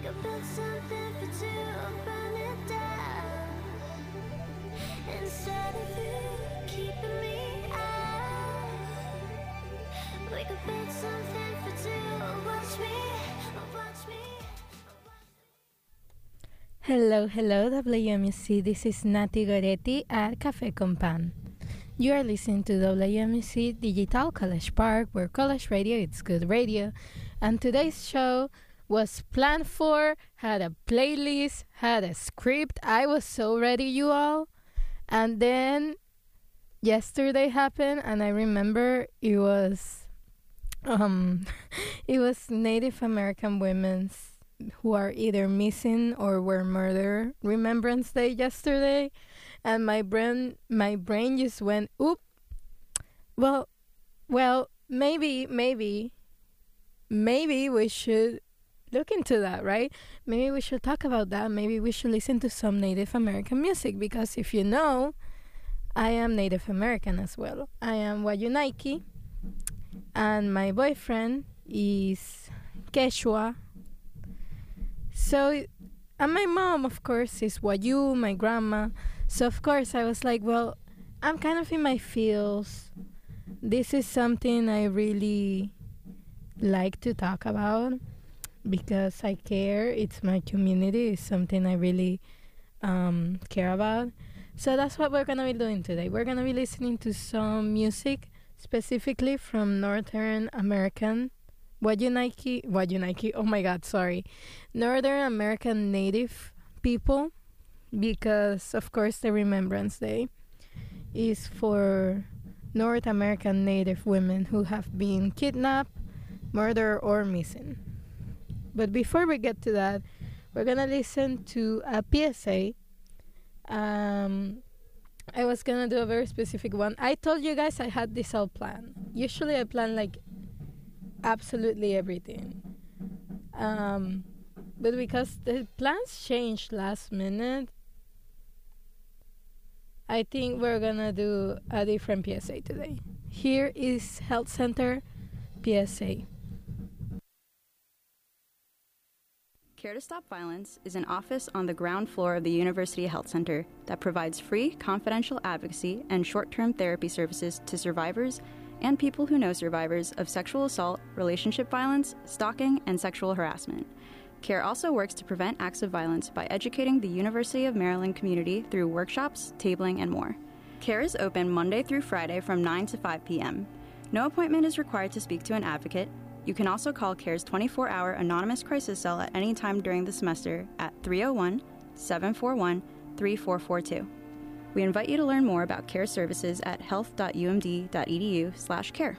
could build something for two and burn it down. Instead of you keeping me out, we could build something for two. Watch me, watch me. Hello, hello, WMC. This is Nati Goretti at Café con Pan. You are listening to WMC Digital College Park, where college radio is good radio. And today's show was planned for, had a playlist, had a script. I was so ready, you all. And then yesterday happened, and I remember it was it was Native American women's who are either missing or were murdered Remembrance Day yesterday, and my brain just went oop. Well, maybe we should look into that, right? Maybe we should talk about that. Maybe we should listen to some Native American music, because if you know, I am Native American as well. I am Wayunaiki, and my boyfriend is Quechua. So, and my mom, of course, is Wayu, my grandma. So, of course, I was like, well, I'm kind of in my feels. This is something I really like to talk about because I care. It's my community. It's something I really care about. So that's what we're going to be doing today. We're going to be listening to some music, specifically from Northern American Wayunaiki, oh my god, sorry. Northern American Native people, because of course the Remembrance Day is for North American Native women who have been kidnapped, murdered, or missing. But before we get to that, we're gonna listen to a PSA. I was gonna do a very specific one. I told you guys I had this all planned. Usually I plan like absolutely everything, but because the plans changed last minute, I think we're gonna do a different PSA today. Here is Health Center PSA. Care to Stop Violence is an office on the ground floor of the University Health Center that provides free, confidential advocacy and short-term therapy services to survivors and people who know survivors of sexual assault, relationship violence, stalking, and sexual harassment. CARE also works to prevent acts of violence by educating the University of Maryland community through workshops, tabling, and more. CARE is open Monday through Friday from 9 to 5 p.m. No appointment is required to speak to an advocate. You can also call CARE's 24-hour anonymous crisis cell at any time during the semester at 301-741-3442. We invite you to learn more about CARE services at health.umd.edu/care.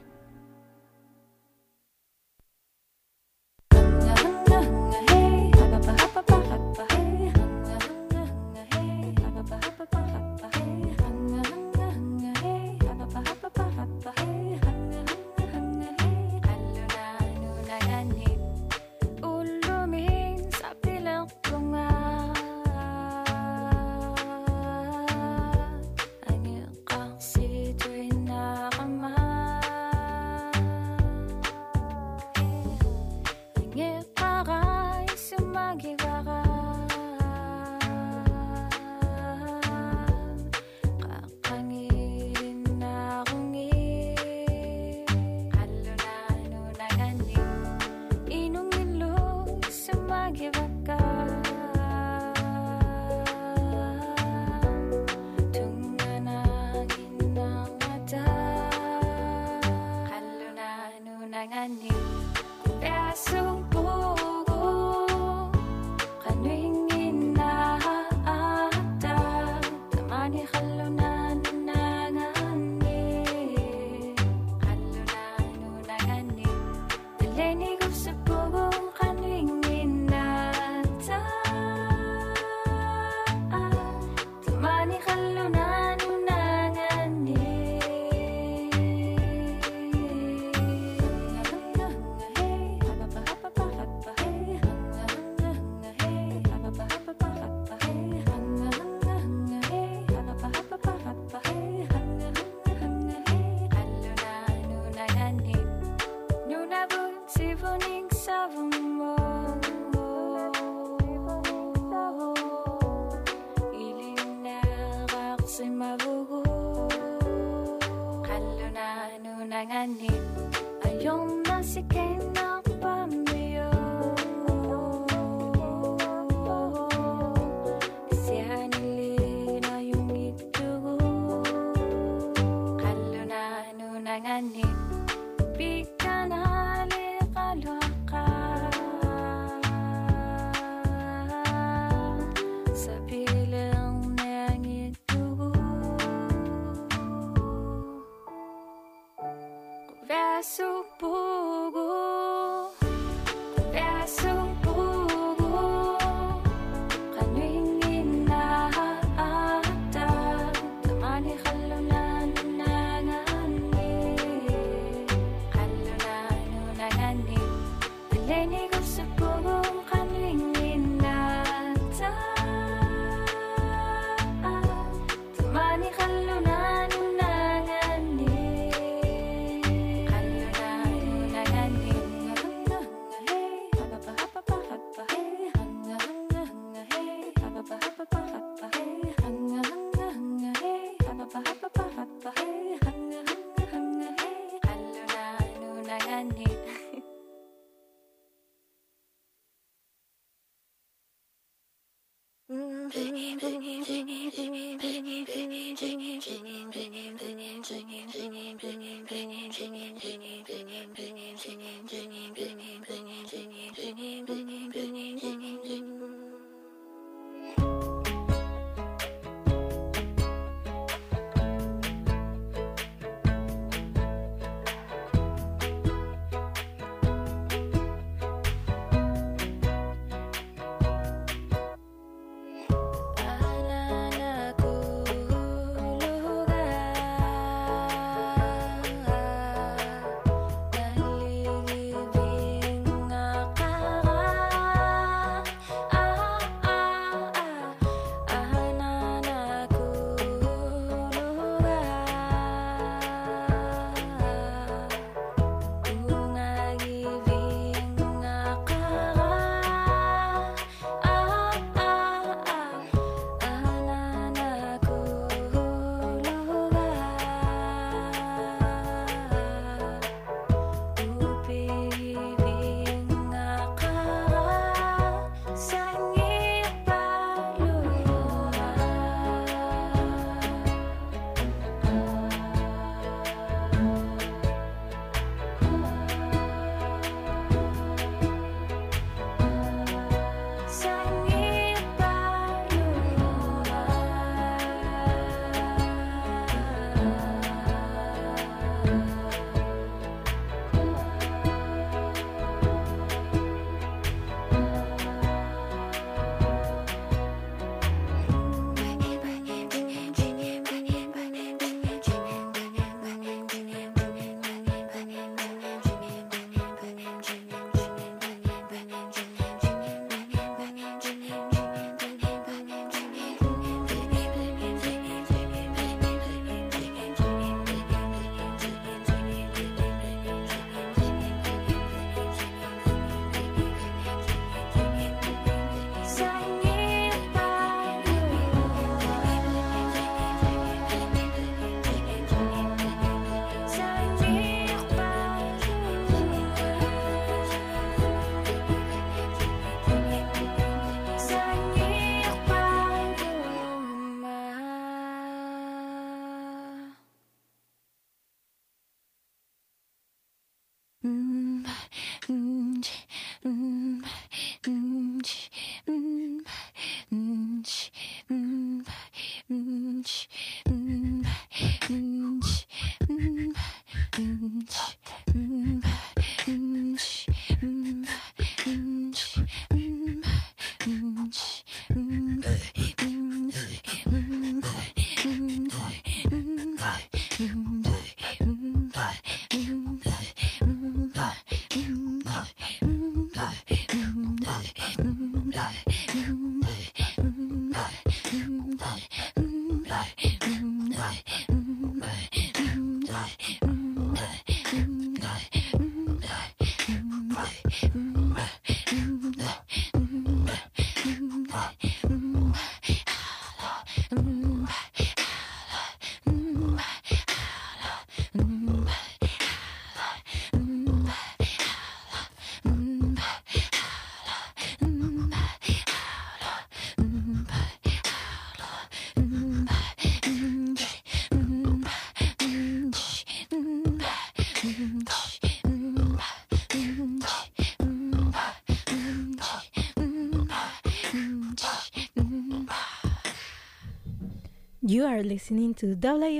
You are listening to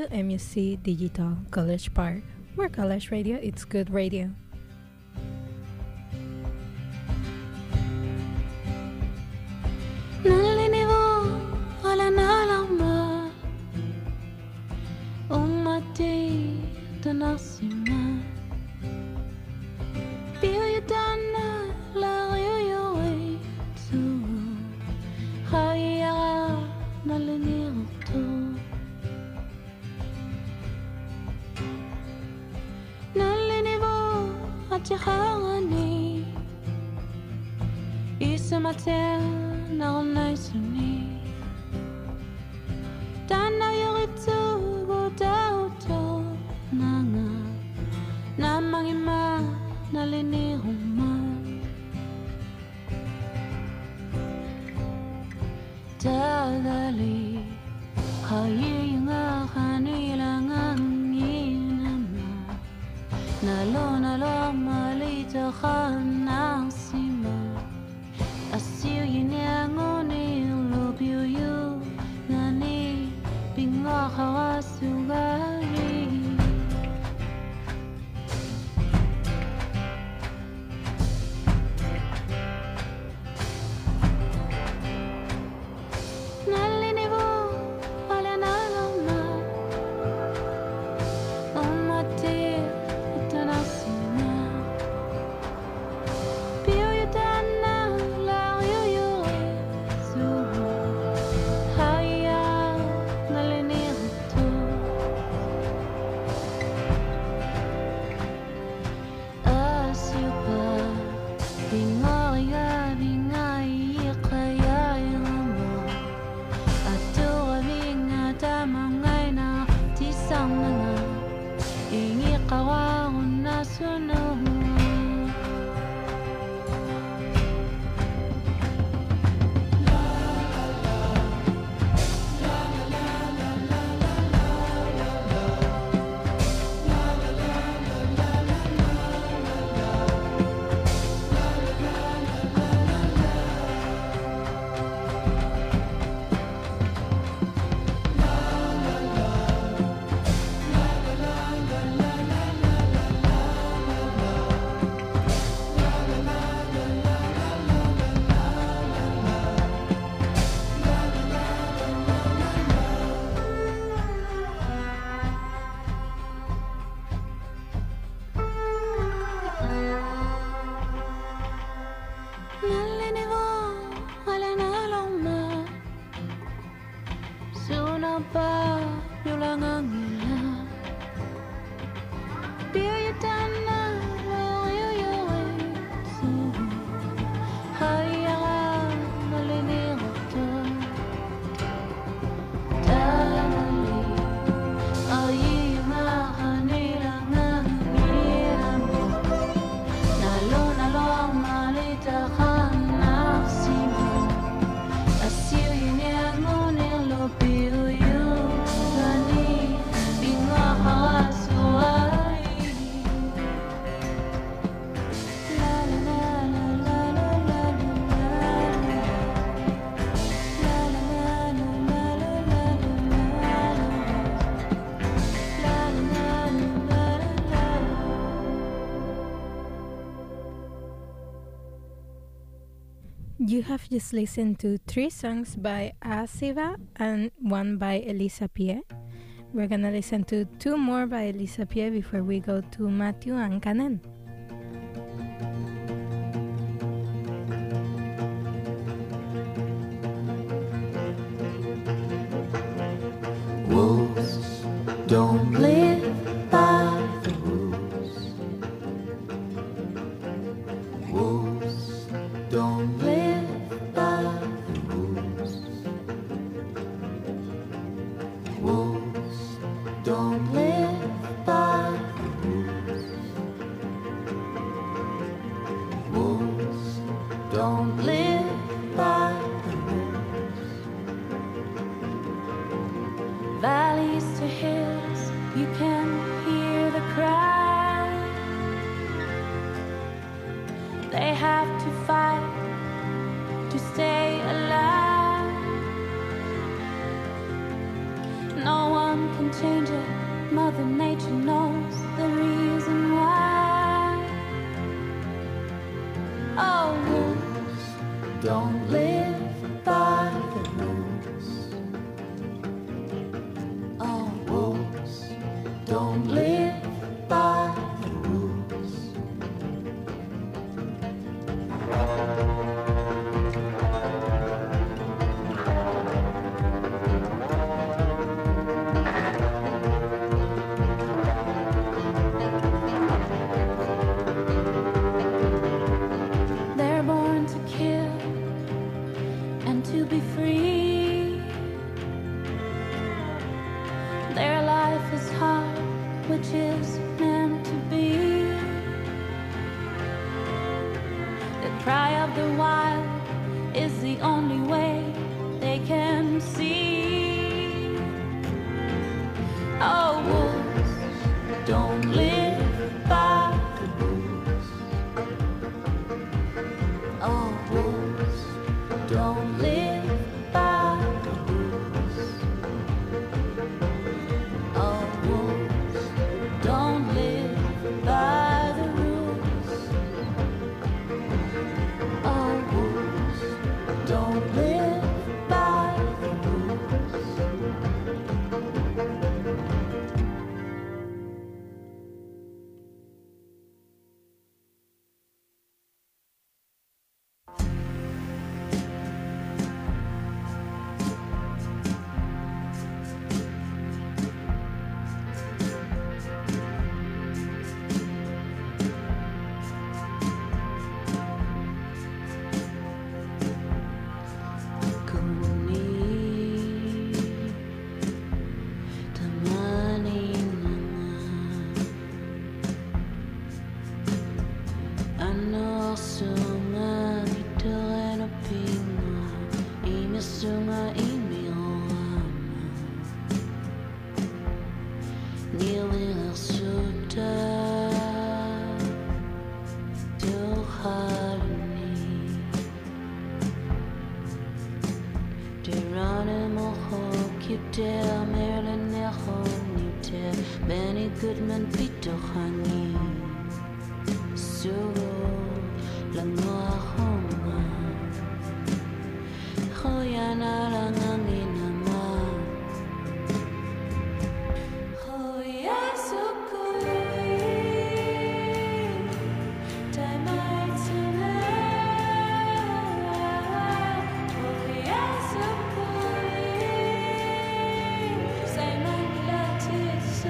WMUC Digital College Park, where college radio is good radio. Tadali Hayinga Hanilangang Inama Nalo nalo malita Hanang Sima Asiu Yinangoni Lobyu Yu Nani Binga Hawasugari You have just listened to 3 songs by Asiva and 1 by Elisa Pierre. We're gonna listen to 2 more by Elisa Pierre before we go to Matthew and Kanen. Wolves don't live by the rules. Wolves don't live by the rules. Wolves don't live by the rules. Wolves don't live by the rules. Valleys to hills, you can hear the cry. They have to fight to stay alive. No one can change it, Mother Nature knows the reason why. Oh, wolves don't live by the rules. Oh, wolves don't live by the rules. They're born to kill and to be free. Their life is hard, which is meant to be. The cry of the wild is the only way they can see. Our wolves don't live by the rules. Our wolves don't live by the rules. Our wolves don't live by the rules. Our wolves don't live by the rules. Benny Goodman, Peter Hani, Suro, Langwa Honga, Hoyana Langanginama, Hoya Sukui, Taimaitsuna, Hoya Sukui, Saimangilatitsu.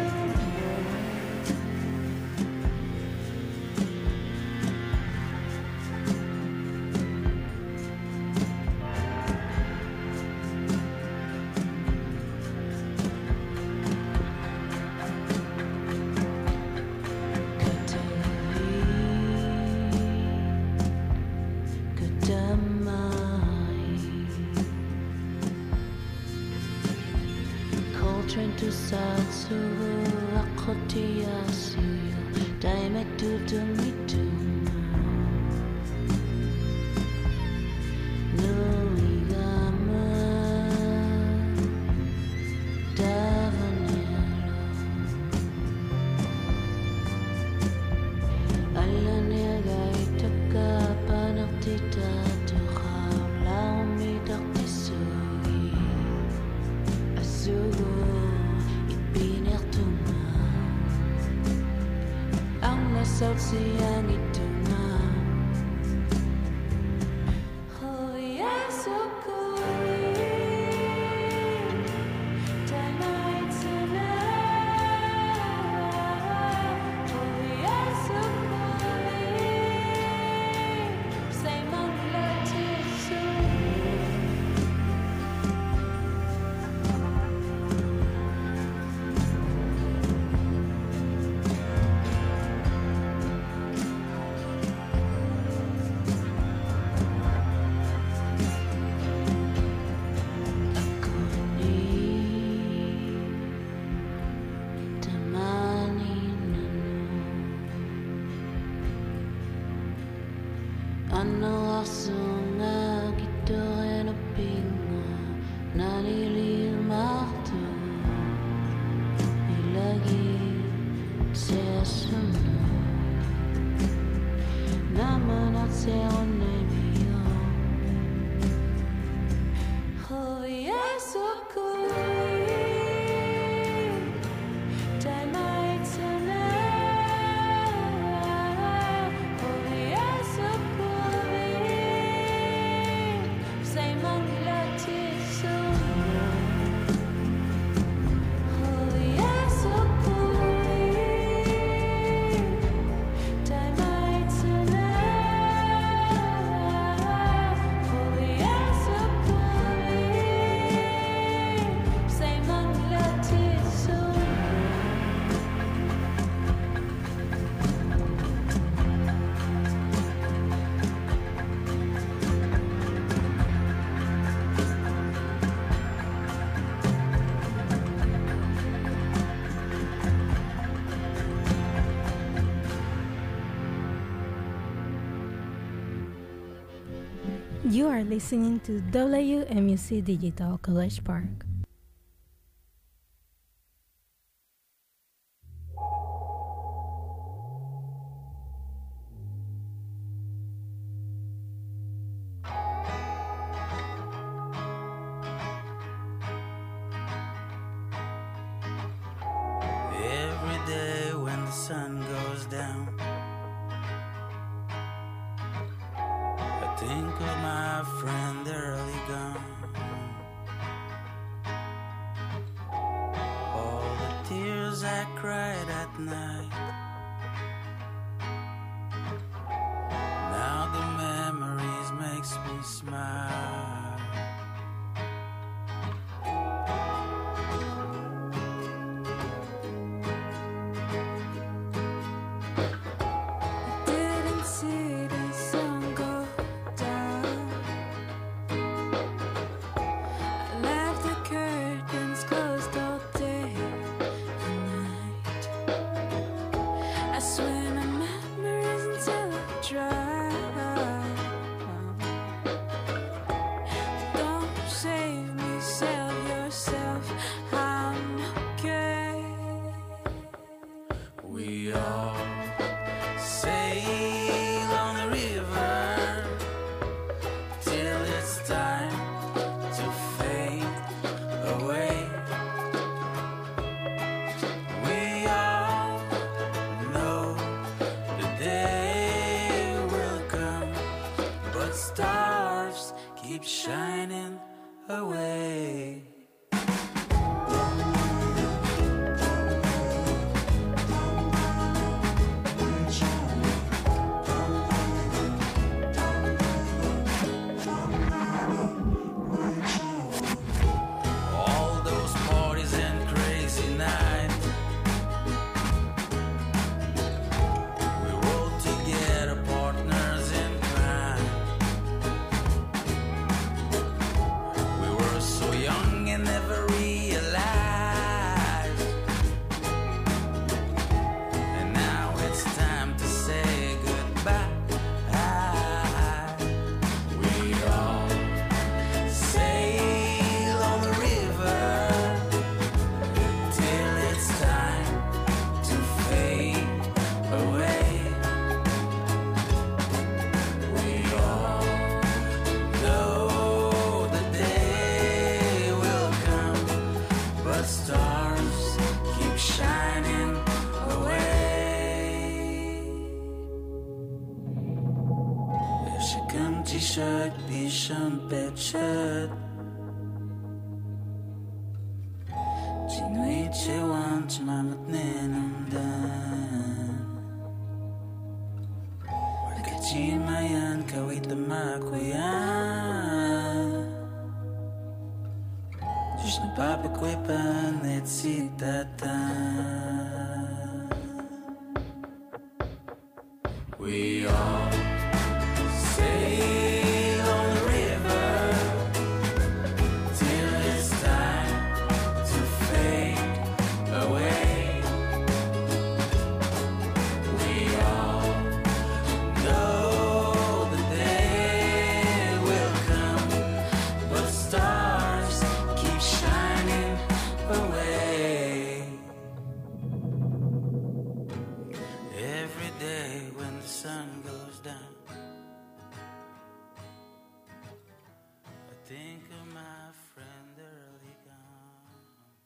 To Satsu, Akotia Suyo, Daimetu to Mitu, Nuigama, Davanero, Alanega Itaka, Panaptita, Tuha, Laumi Daktisui, Asugo. South Sea and Ituna. Oh, yes, so good. Tonight's a night. Oh, yes, so good. Say, Mama, let it so. Ano asunga kito en pinga nalilimarto ilagi sesunu naman at seon nebiyo. Oh yes, of course. Tonight's a night. Oh yes, of course. Say monkey like so. Oh yes, of course. Tonight's a night. You are listening to WMUC Digital College Park. Every day when the sun goes down, I think of my friend early gone. All the tears I cried at night, now the memories makes me smile. Didn't see the sun go down. I left the curtains closed all day and night. I swim in memories until I drown. Don't save me, save yourself. I'm okay. We all sail on the river till it's time to fade away. We all know the day will come, but stars keep shining away. All those parties and crazy nights, we rode together, partners in crime. We were so young and never realized, and now it's time to say goodbye. We all sail on the river till it's time to fade away. We all know the day will come, but stars keep shining away. Yaşakın t-shirt, bir şampet shirt. Чинуи чеван чмамат nenamdan. Wakachimayan kawit makuyan. Just na papakwepan et sitatan. We all sail on the river till it's time to fade away. We all know the day will come, but stars keep shining away. Every day when the sun goes down, I think of my friend early gone.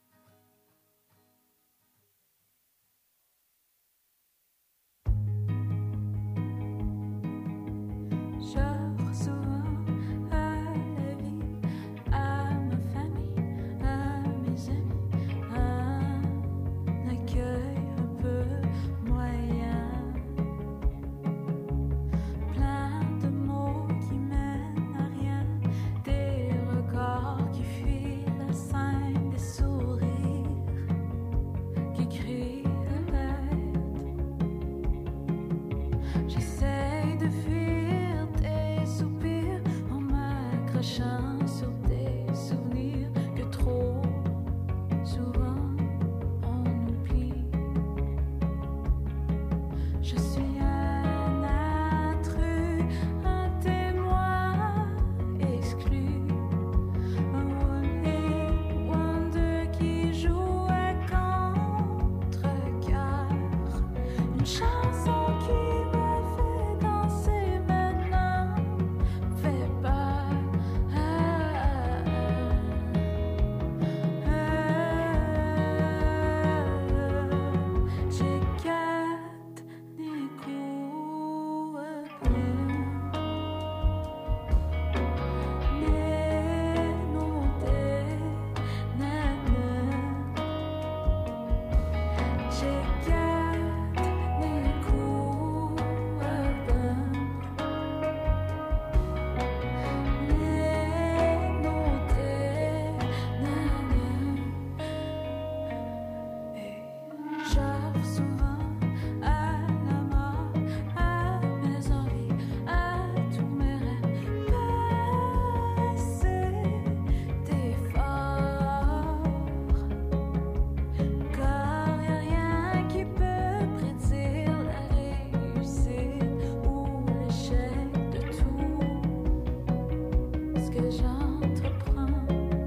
J'offre souvent à la vie, à ma famille, à mes amis, un accueil un peu moyen. Plein de mots qui mènent à rien, des regards qui fuient la scène, des sourires qui crient de l'aide. J'essaye de fuir tes soupirs en m'accrochant sur tes souvenirs que trop souvent on oublie. Je suis un intrus, un témoin j'entreprends.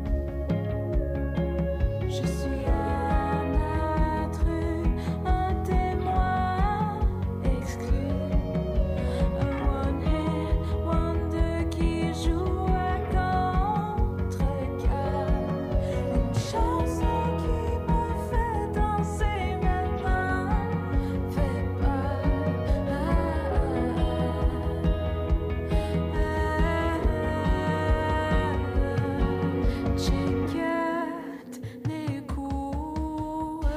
Je suis un être, un témoin exclu, un one-hit wonder qui joue à contre-cœur, une chanson qui me fait danser maintenant, fait peur. Checked les coups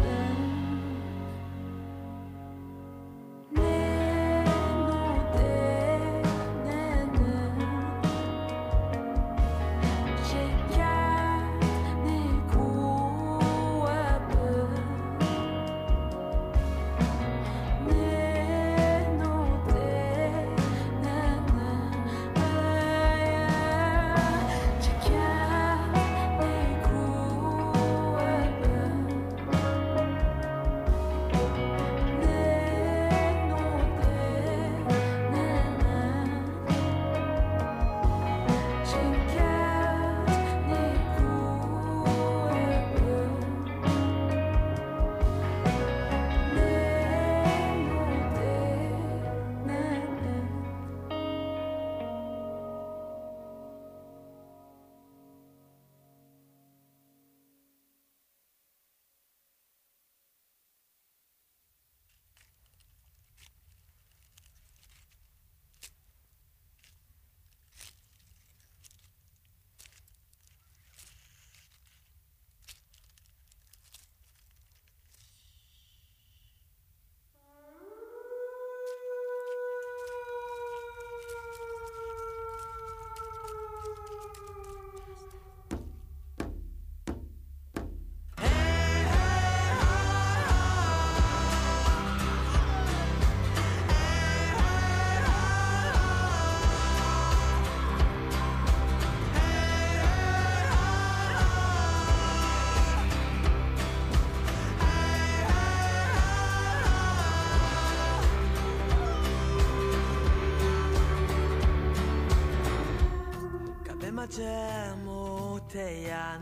못해한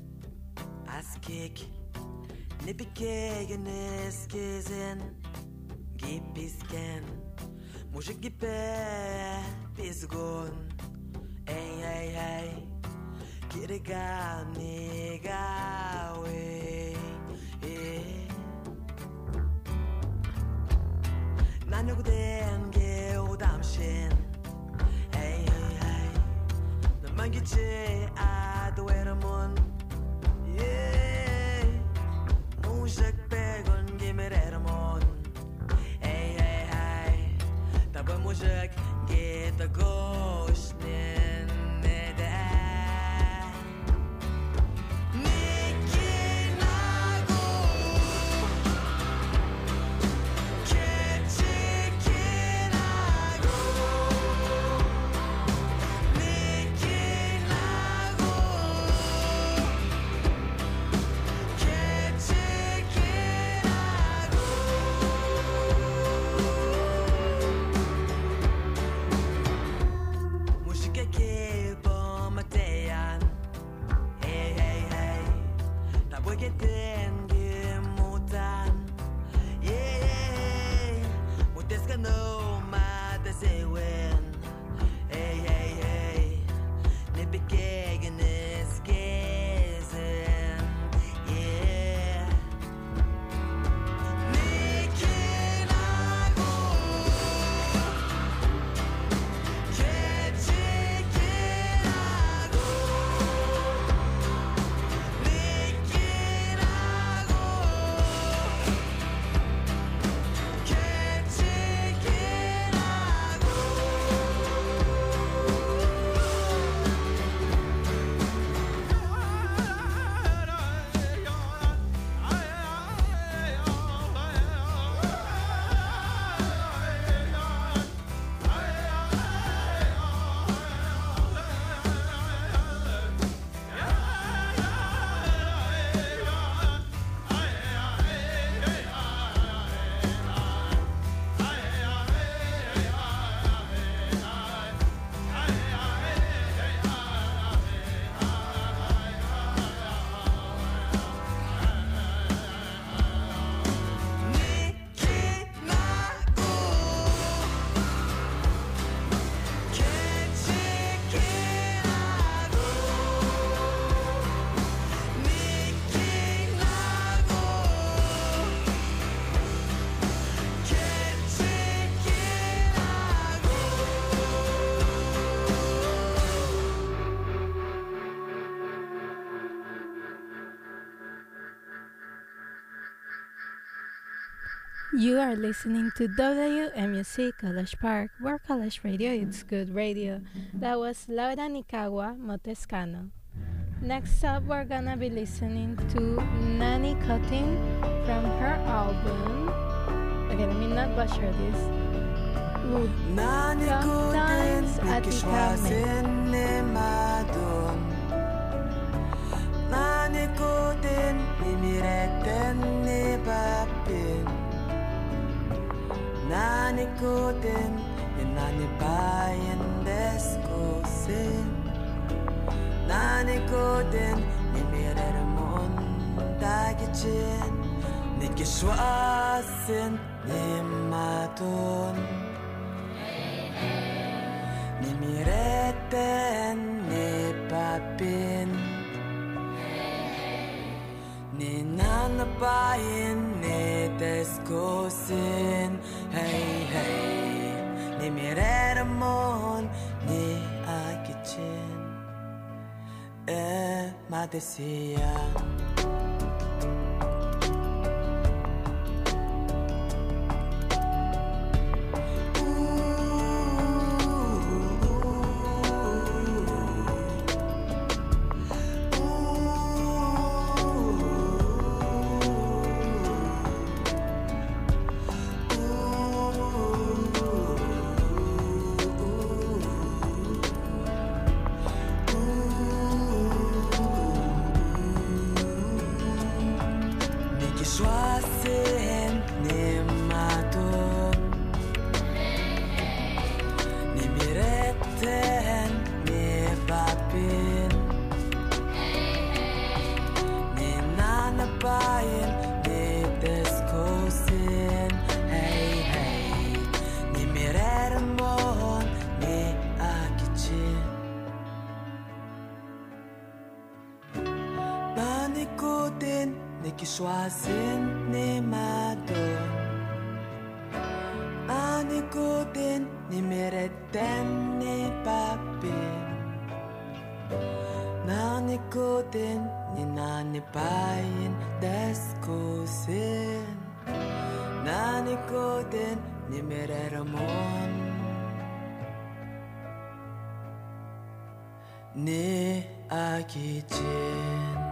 아스킥 내비케게 neskezen 기피스캔 무식 기페 비스곤 에이 에이 에이 길이가 네가 왜 난 요구된 게 오담신 에이 에이 에이 너만 기치 아도에라몬 무식 백원 기메레라몬 에이 에이 에이 답은 무식 기다고 싶는 내대 You are listening to WMUC College Park, where college radio is good radio. That was Laura Nikawa Motescano. Next up, we're gonna be listening to Nanny Cutting from her album. Okay, let me not butcher this. Sometimes Atikame. Nanikotin nimireten ni papin Nanikotin yananibayan deskosin Nanikotin nimireremon dagichin Nikishwasin nimatun Nimireten ni papin Ni nanabayin ni deskosin Hey, hey Ni mireramon ni akichin Madesiyan Nikishwasin ni madon Anikotin ni mereten ni papin Nanikotin ni nanipayin deskosin Nanikotin ni mereramon Ni akichin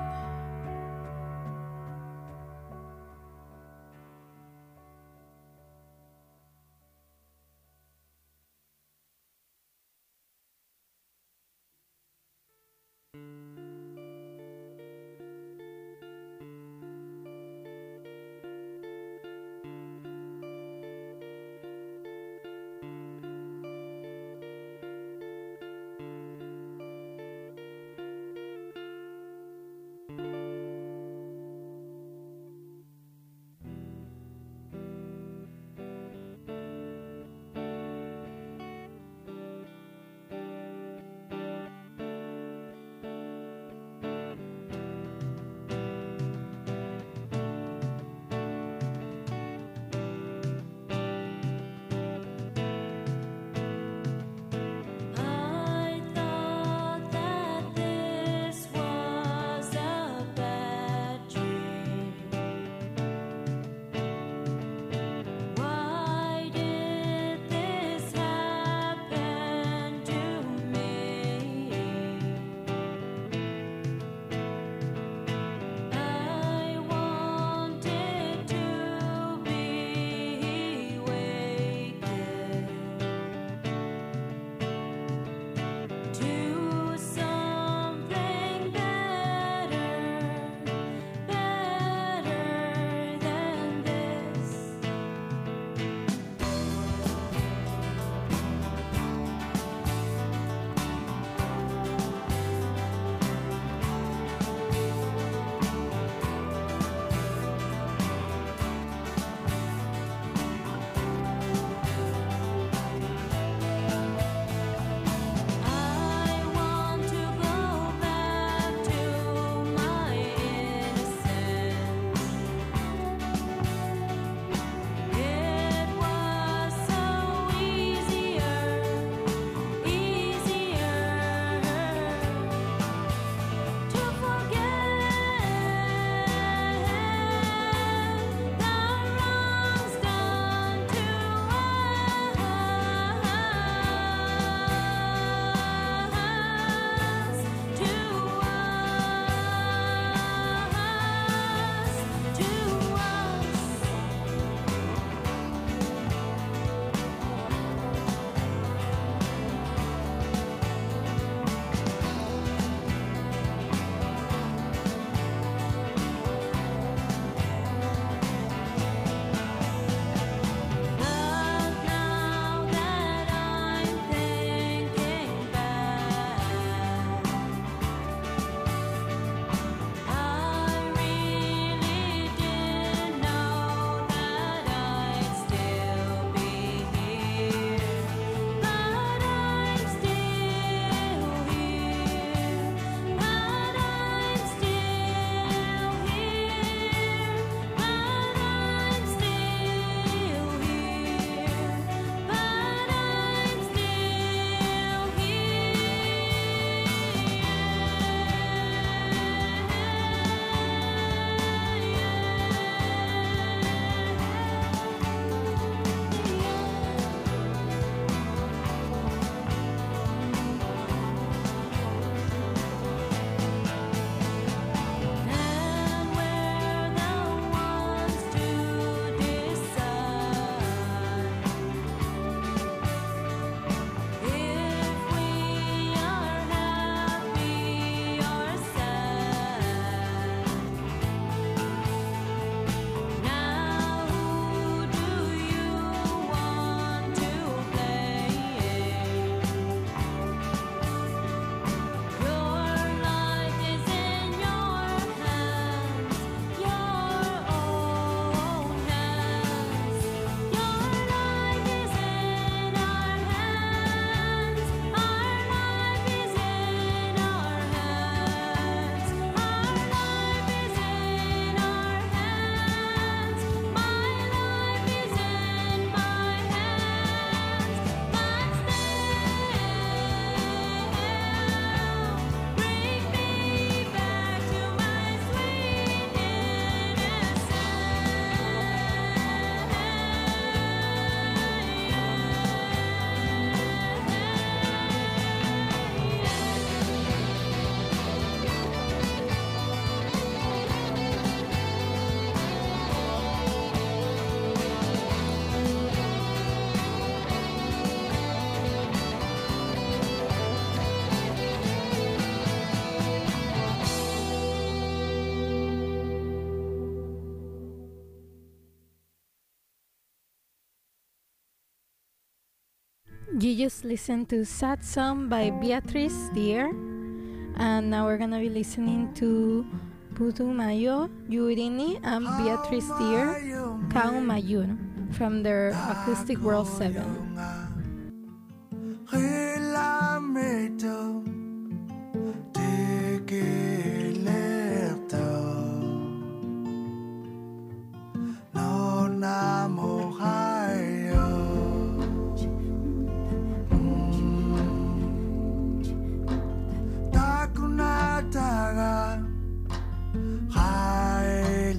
You just listened to Sad Song by Beatriz Dier. And now we're going to be listening to Putumayo Yurini and Beatriz Dier Kau Mayur from their Acoustic World 7.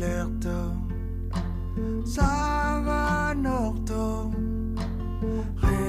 Saga nocturne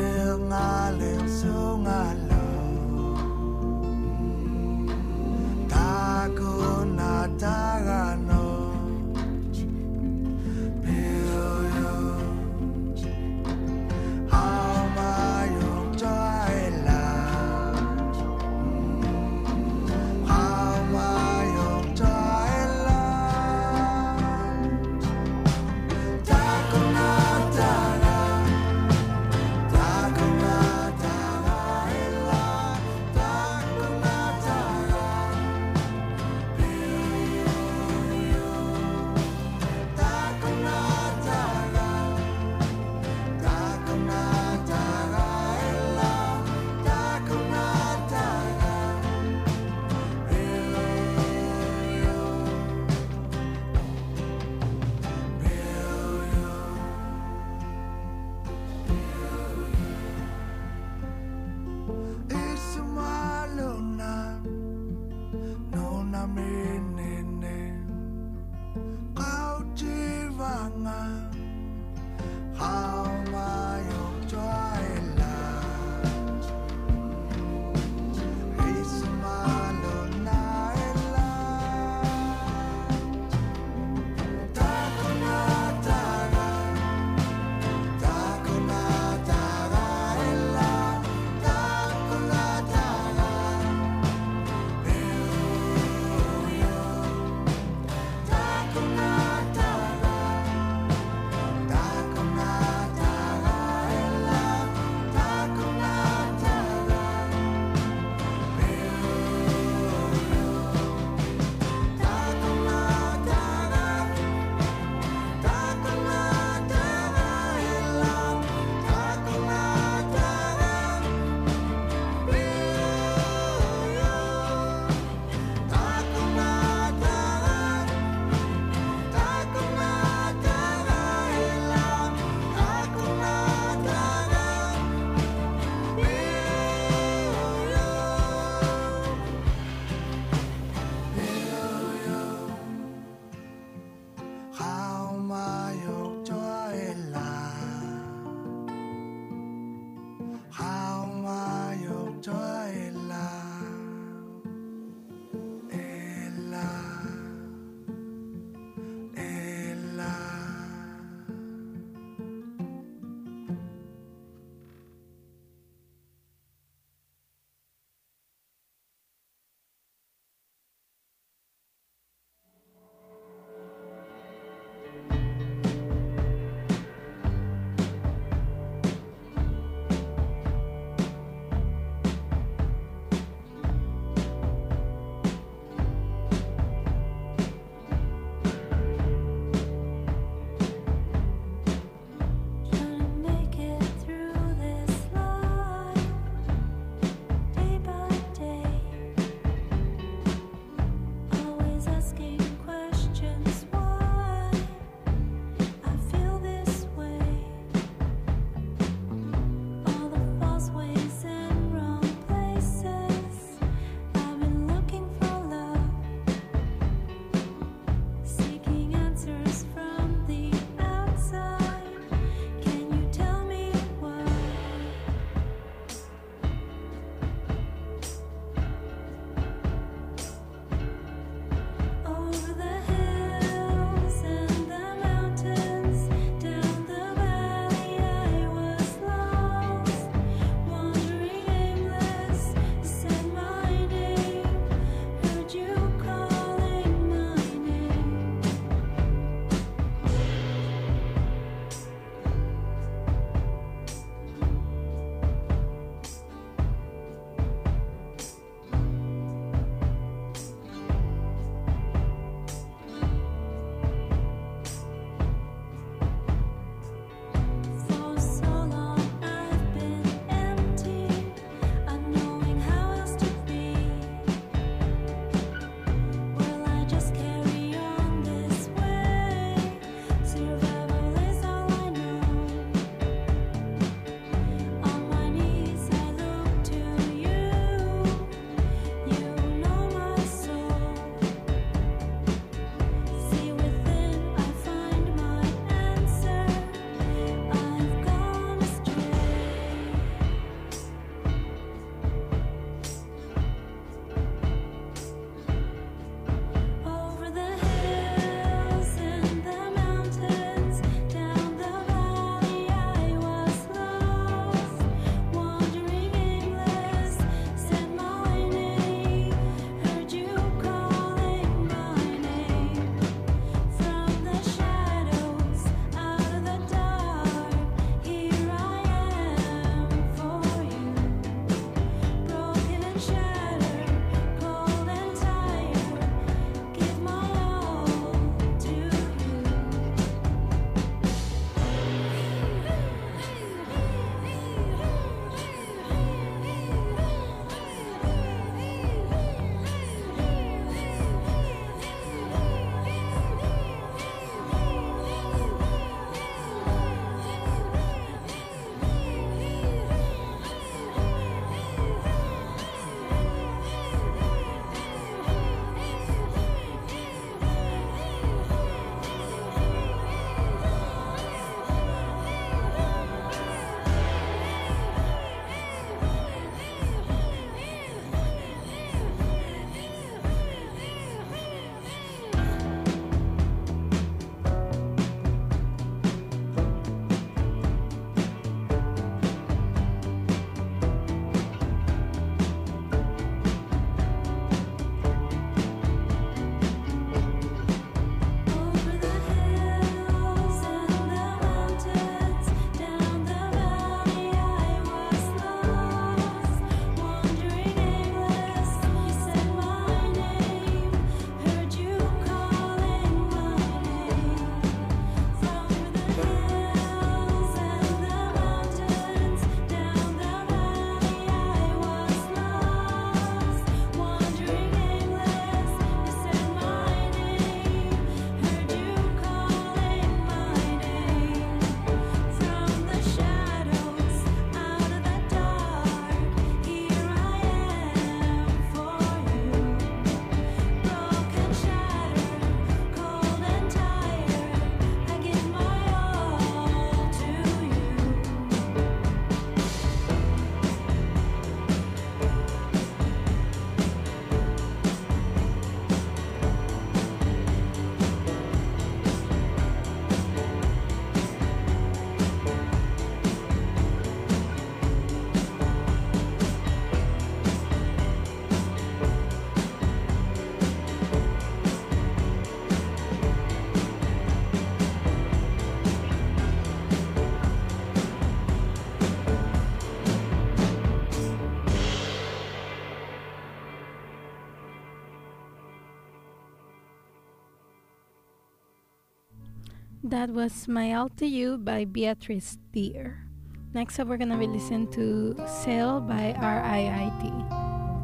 That was My All to You by Beatrice Deer. Next up, we're gonna be listening to Sail by RIIT.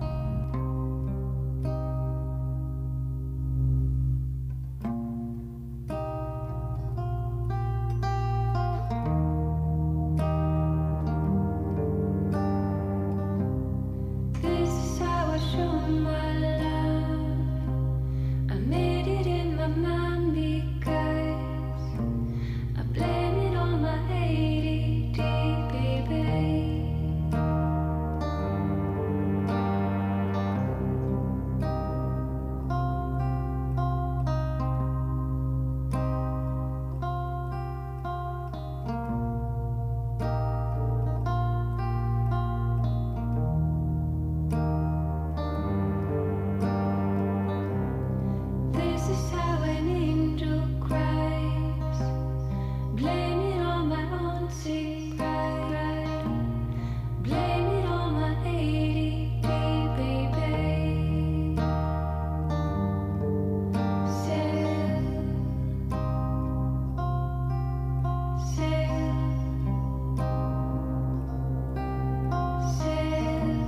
This is how I show my love. I made it in my mind because I blame it on my ADD, baby. This is how an angel cries. Blame it on my auntie pride. Blame it on my ADD, baby. Sail, sail, sail.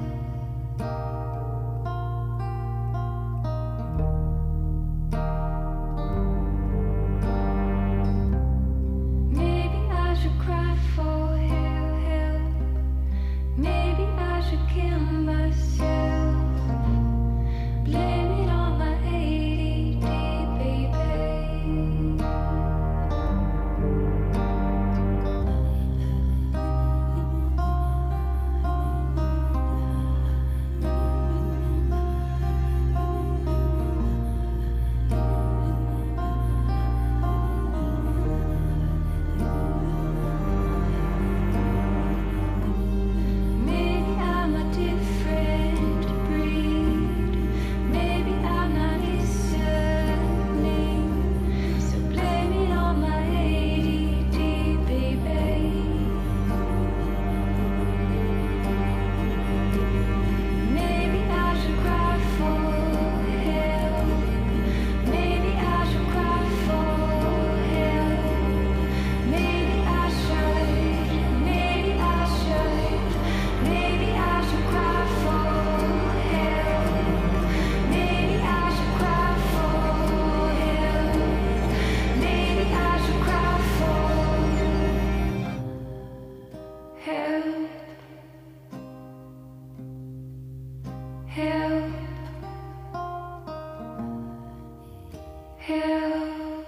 Maybe I should cry for help. Maybe I should kill myself. Blame it on my ADD, baby. Maybe I'm a different breed. Maybe I'm not listening. So blame it on my ADD, baby. Maybe I should cry for help. Maybe I should cry for help. Maybe I should. Maybe I should. Maybe I should cry for help. Maybe I should cry for help. Maybe I should cry for help. Help. Help.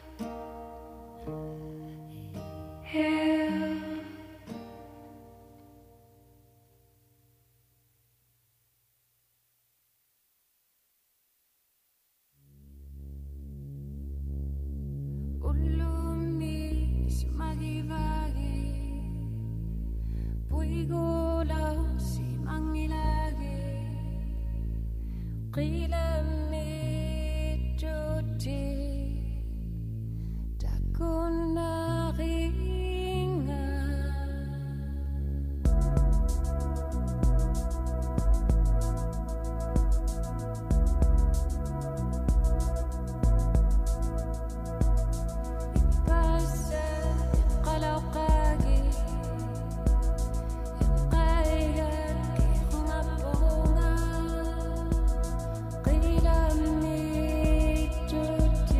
Help. Ulumi simagivagi puigola simangilagi qilami tuti takuna ringa. Pasa qalaqagi qaya ki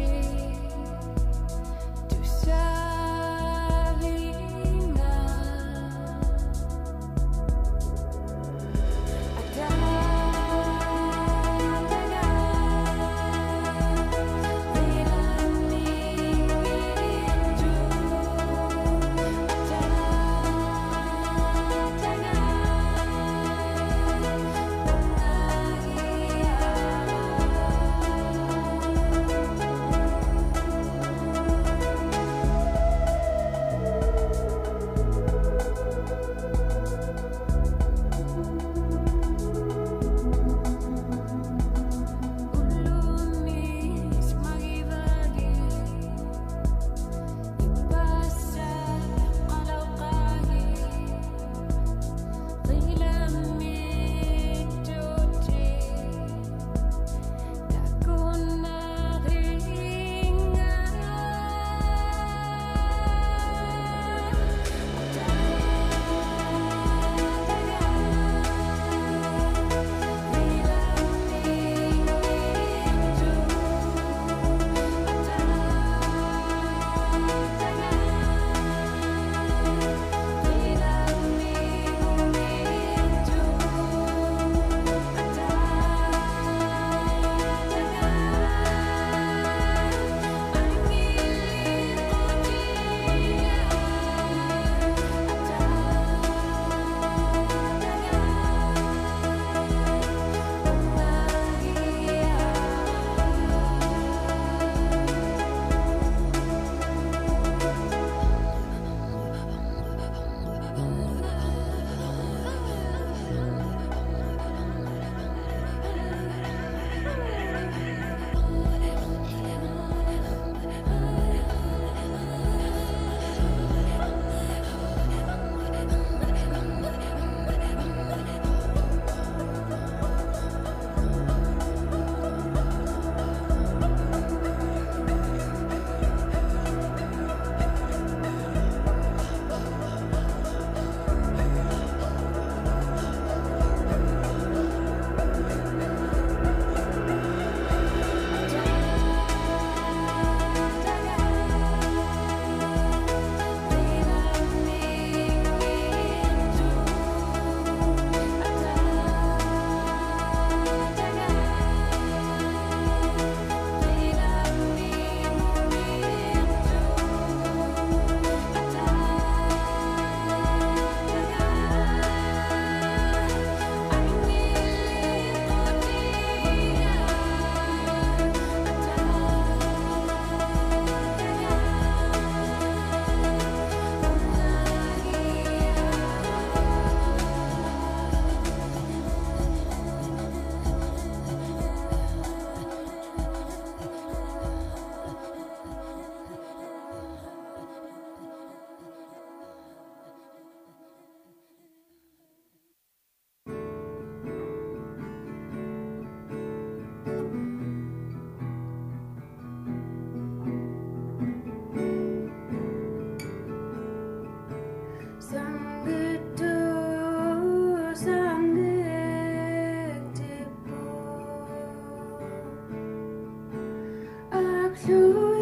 to